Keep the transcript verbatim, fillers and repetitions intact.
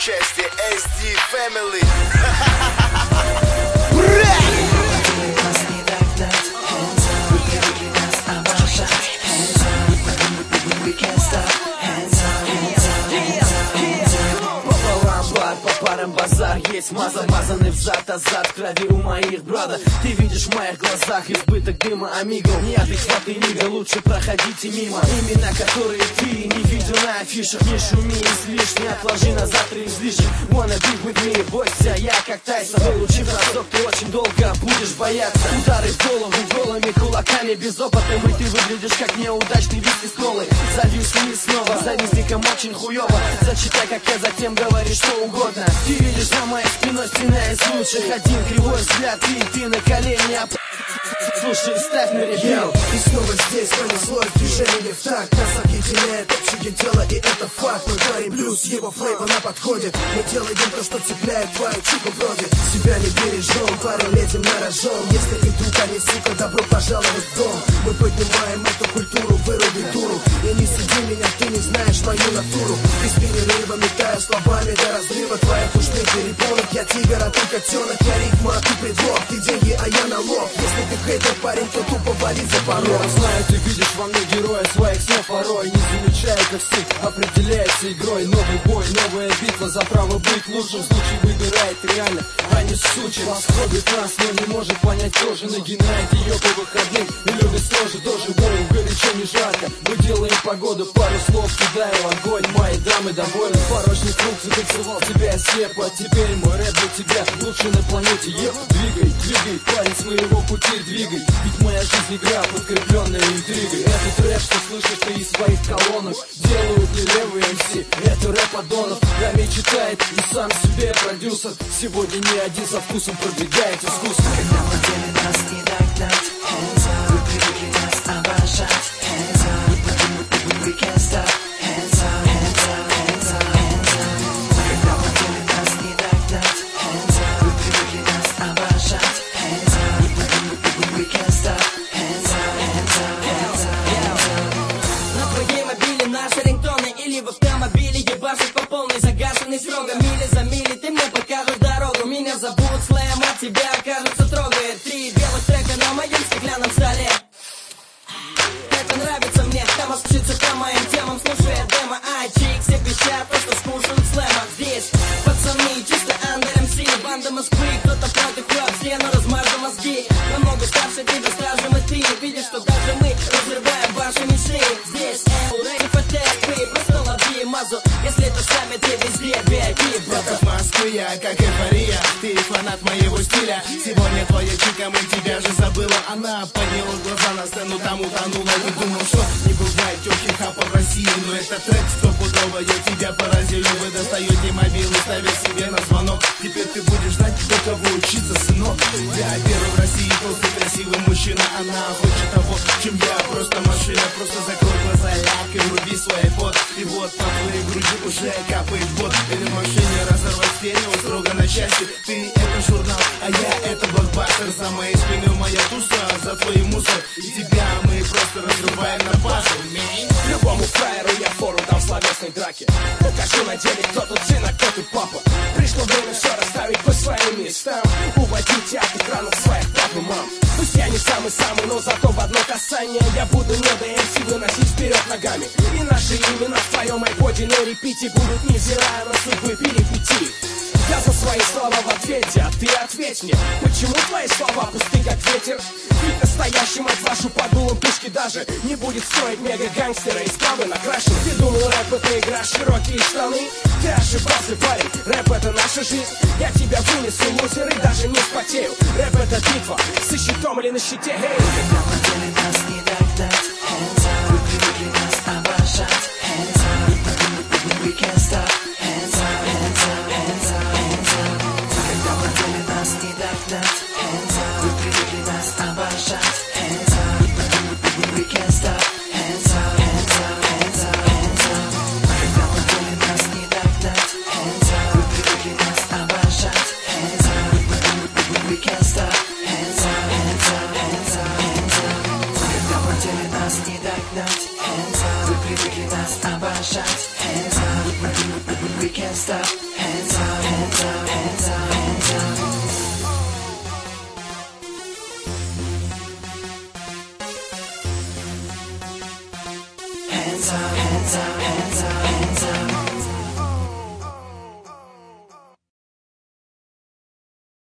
участие эс ди Family. Базар есть, маза-мазанный взад, азарт крови у моих брата. Ты видишь в моих глазах избыток дыма, амиго. Неадекватный нига, лучше проходите мимо. Имена, которые ты не видел на афишах. Не шуми излишне, отложи на завтра излишек. Wanna be with me, бойся, я как Тайсон. Получив разок, ты очень долго будешь бояться. Удары в голову голыми кулаками, без опыта. И ты выглядишь как неудачный виски с колой. Зальюсь вниз снова, завистникам очень хуёво. Зачитай, как я, затем говори что угодно. Ты видишь за моей спиной стена из лучших. Один кривой взгляд, и ты на колени. Слушай, ставь на ревью. И снова здесь понеслось движение в такт. Нас объединяет общее дело, и это факт. Мы творим блюз, его флейва на подходе. Мы делаем то, что цепляет твою чику вроде. Себя не бережем, парень, лезем на рожон. Если ты друг, а не сука, добро пожаловать в дом. Мы поднимаем эту культуру, выруби дуру. И не суди меня, ты не знаешь мою натуру. Без перерыва метаю словами до разрыва. Твоя пушный перепонок, я тигр, а ты котенок. Я рифма, а ты предлог, ты деньги, а я налог. Если ты хейтер, парень, то тупо вали за порог. Я знаю, ты видишь во мне героя своих снов порой. Не замечаю, как стиль определяется игрой. Новый бой, новая битва за право быть лучшим. Случай выбирает реально, а не сучий. Восходит нас, но не может понять тоже. Нагинает ее по выходным и любит сложи тоже. Воин, горячо, не жарко, мы делаем погоду. Пару слов кидаю, огонь, мои дамы довольны. Порочный круг зафиксировал тебя слепо. Теперь мой рэп для тебя лучший на планете. Еп, двигай, двигай, парень, с моего пути двигай. Ведь моя жизнь игра, подкрепленная интригой. Этот рэп, что слышишь ты из своих колонок, делают не левые эм си, это рэп подонок. Рами читает и сам себе продюсер. Сегодня не один со вкусом продвигает искусство. Когда мы делим нас не догнать, hands up. Вы привыкли нас обожать, hands up. We can't stop, hands up, hands up, hands up, hands up. Когда мы делим нас не догнать, hands up. Вы привыкли нас обожать, hands up. We can't stop, hands up, hands up, hands up, hands up. На твоей мобиле наши рингтоны или в автомобиле ебашит по полной, загашенный с рога. Мили за мили ты мне покажешь дорогу. Меня зовут Слэм, от тебя кажется трогает. Три белых трека на моем стеклянном столе. Это нравится мне, там осучится по моим темам. Слушая демо, ай, чик, все пищат, просто скушают слэма. Здесь пацаны, чисто андер эм си. Банда Москвы, кто-то против хлеб, стену размажу мозги. Намного старше тебя, стражем и ты. Видишь, что даже мы разрываем ваши мечты. Здесь Эл, рэп, вы просто лови мазу. Если это сами, ты везде ви ай пи, брата. Москвы я, как эйфория, ты фанат моего стиля. Сегодня твоя чика, мы тебя же забыла. Она подняла глаза на сцену, там утонула. И думал, что не бывает тёлки хапа в России. Но это трек стопудово, я тебя поразил. Вы достаете мобилу, ставишь себе на звонок. Теперь ты будешь знать, до кого учиться, сынок. Я первый в России, толстый красивый мужчина. Она хочет того, чем я, просто машина. Просто закрой глаза, ляг и вруби свой пот. И вот по твоей груди уже капает бот. Или в машине разорвать стерео строго на части. Ты это журнал, а я это блокбастер. За моей спиной моя туса, за твой мусор. И тебя мы просто разрываем на пазл. Любому фраеру я фору дам в словесной драке. Покажу на деле, кто тут сын, а кто тут папа. Пришло время все расставить по своим местам. Уводите от экранов своих пап и мам. Пусть я не самый-самый, но зато в одно касание я буду не до эм си выносить вперед ногами. И наши имена в твоем айподе на репите будут, невзирая на судьбы перипетий. Я за свои слова в ответе, а ты ответь мне, почему твои слова пусты как ветер? Ведь настоящий, мать вашу, под дулом пушки даже не будет стоить мега-гангстера из правды накрашен. Ты думал, рэп это игра, широкие штаны? Ты ошибался, парень, рэп это наша жизнь. Я тебя вынесу, лузер, и даже не вспотею. Рэп это битва, со щитом или на щите, эй! Когда мы делим нас не догнать, hands up. Вы привыкли нас обожать, hands up. We can't stop, hands up, hands up, hands up, hands up. Когда мы делим нас не догнать, hands up. Вы привыкли нас обожать, hands up. We can't stop, hands up, hands up, hands up, hands up. Когда мы делим нас не догнать, hands up. Вы привыкли нас обожать, hands up. We can't stop, hands up, hands up, hands up, hands up. Когда мы делим нас не догнать, hands up. Вы привыкли нас обожать, hands up. hands up, hands up, hands up, hands up.